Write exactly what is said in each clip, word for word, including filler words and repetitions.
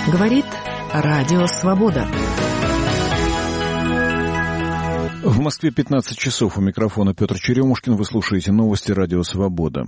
Говорит Радио Свобода. В Москве пятнадцать часов. У микрофона Петр Черемушкин. Вы слушаете новости Радио Свобода.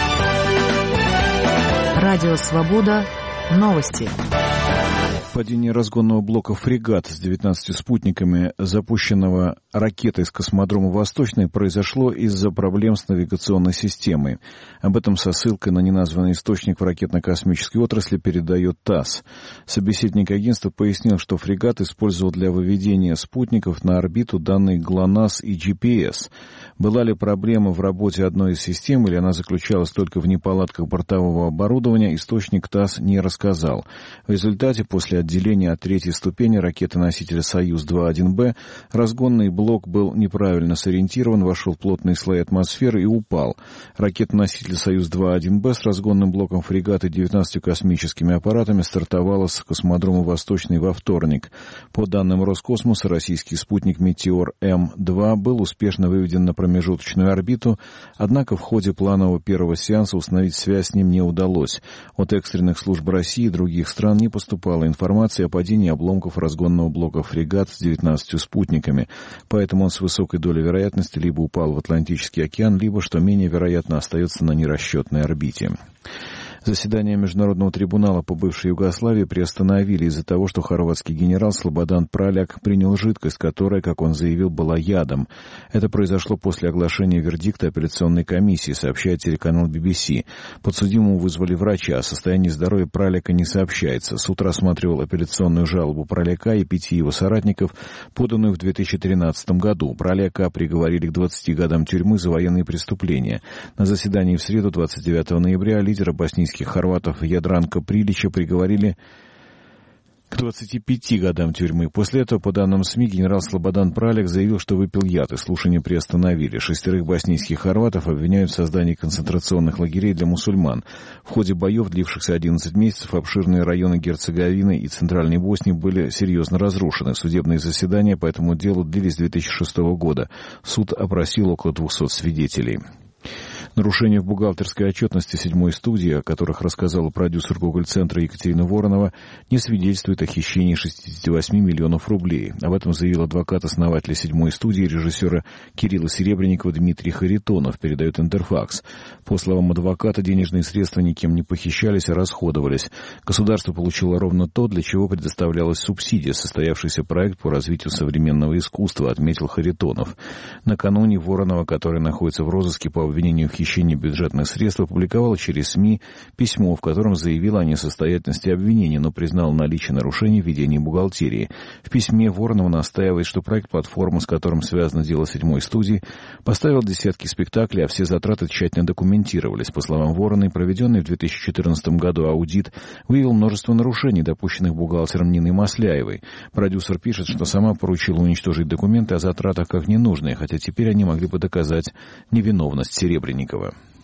Радио Свобода. Новости. Падение разгонного блока «Фрегат» с девятнадцатью спутниками, запущенного ракетой с космодрома «Восточный», произошло из-за проблем с навигационной системой. Об этом со ссылкой на неназванный источник в ракетно-космической отрасли передает ТАСС. Собеседник агентства пояснил, что «Фрегат» использовал для выведения спутников на орбиту данные ГЛОНАСС и джи пи эс. Была ли проблема в работе одной из систем, или она заключалась только в неполадках бортового оборудования, источник ТАСС не рассказал. В результате, после отделения от третьей ступени ракеты-носителя «Союз два один бэ», разгонный блок был неправильно сориентирован, вошел в плотные слои атмосферы и упал. Ракета-носитель «Союз два один бэ» с разгонным блоком «Фрегат» и девятнадцатью космическими аппаратами стартовала с космодрома «Восточный» во вторник. По данным Роскосмоса, российский спутник «Метеор М два» был успешно выведен на промежуточную орбиту, однако в ходе планового первого сеанса установить связь с ним не удалось. От экстренных служб России и других стран не поступала информация о падении обломков разгонного блока «Фрегат» с девятнадцатью спутниками, поэтому он с высокой долей вероятности либо упал в Атлантический океан, либо, что менее вероятно, остается на нерасчетной орбите. Заседание Международного трибунала по бывшей Югославии приостановили из-за того, что хорватский генерал Слободан Праляк принял жидкость, которая, как он заявил, была ядом. Это произошло после оглашения вердикта апелляционной комиссии, сообщает телеканал би би си. Подсудимому вызвали врача, о состоянии здоровья Праляка не сообщается. Суд рассматривал апелляционную жалобу Праляка и пяти его соратников, поданную в две тысячи тринадцатом году. Праляка приговорили к двадцати годам тюрьмы за военные преступления. На заседании в среду, двадцать девятого ноября, лидера боснийских хорватов Ядранка Прилича приговорили к двадцати пяти годам тюрьмы. После этого, по данным СМИ, генерал Слободан Праляк заявил, что выпил яд, и слушания приостановили. Шестерых боснийских хорватов обвиняют в создании концентрационных лагерей для мусульман. В ходе боев, длившихся одиннадцать месяцев, обширные районы Герцеговины и Центральной Боснии были серьезно разрушены. Судебные заседания по этому делу длились с две тысячи шестого года. Суд опросил около двухсот свидетелей. Нарушения в бухгалтерской отчетности седьмой студии, о которых рассказала продюсер Гоголь-центра Екатерина Воронова, не свидетельствуют о хищении шестидесяти восьми миллионов рублей. Об этом заявил адвокат основателя седьмой студии, режиссера Кирилла Серебренникова Дмитрий Харитонов, передает Интерфакс. По словам адвоката, денежные средства никем не похищались, а расходовались. Государство получило ровно то, для чего предоставлялась субсидия, состоявшийся проект по развитию современного искусства, отметил Харитонов. Накануне Воронова, которая находится в розыске по обвинению в хищении бюджетных средств, опубликовала через СМИ письмо, в котором заявила о несостоятельности обвинения, но признала наличие нарушений в ведении бухгалтерии. В письме Воронова настаивает, что проект платформы, с которым связано дело седьмой студии, поставил десятки спектаклей, а все затраты тщательно документировались. По словам Вороной, проведенный в две тысячи четырнадцатом году аудит выявил множество нарушений, допущенных бухгалтером Ниной Масляевой. Продюсер пишет, что сама поручила уничтожить документы о затратах как ненужные, хотя теперь они могли бы доказать невиновность Серебренникова.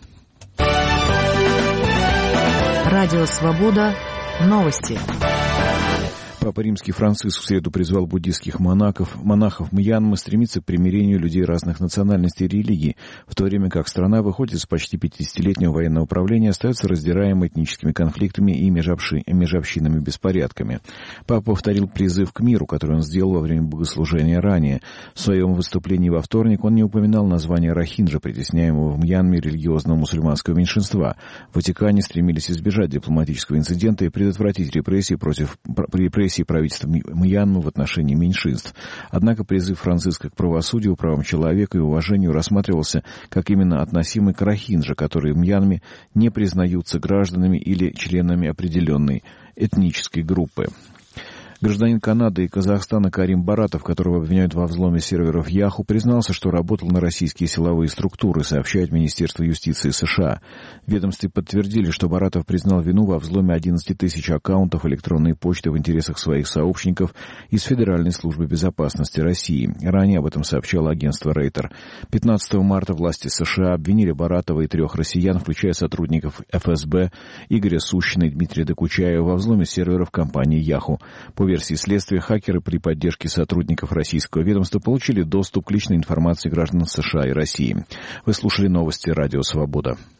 Радио Свобода. Новости. Папа Римский Франциск в среду призвал буддийских монахов, монахов Мьянмы стремиться к примирению людей разных национальностей и религий, в то время как страна выходит из почти пятидесятилетнего военного правления, остается раздираемой этническими конфликтами и межобщи, межобщинными беспорядками. Папа повторил призыв к миру, который он сделал во время богослужения ранее. В своем выступлении во вторник он не упоминал название рохинджа, притесняемого в Мьянме религиозного мусульманского меньшинства. В Ватикане стремились избежать дипломатического инцидента и предотвратить репрессии против репрессий правительства Мьянмы в отношении меньшинств. Однако призыв Франциска к правосудию, правам человека и уважению рассматривался как именно относимый к рохинджа, которые в Мьянме не признаются гражданами или членами определенной этнической группы. Гражданин Канады и Казахстана Карим Баратов, которого обвиняют во взломе серверов Яху, признался, что работал на российские силовые структуры, сообщает Министерство юстиции США. В ведомстве подтвердили, что Баратов признал вину во взломе одиннадцати тысяч аккаунтов электронной почты в интересах своих сообщников из Федеральной службы безопасности России. Ранее об этом сообщало агентство Рейтер. пятнадцатого марта власти США обвинили Баратова и трех россиян, включая сотрудников эф эс бэ Игоря Сущина и Дмитрия Докучаева, во взломе серверов компании Яху. По версии следствия, хакеры при поддержке сотрудников российского ведомства получили доступ к личной информации граждан США и России. Вы слушали новости Радио Свобода.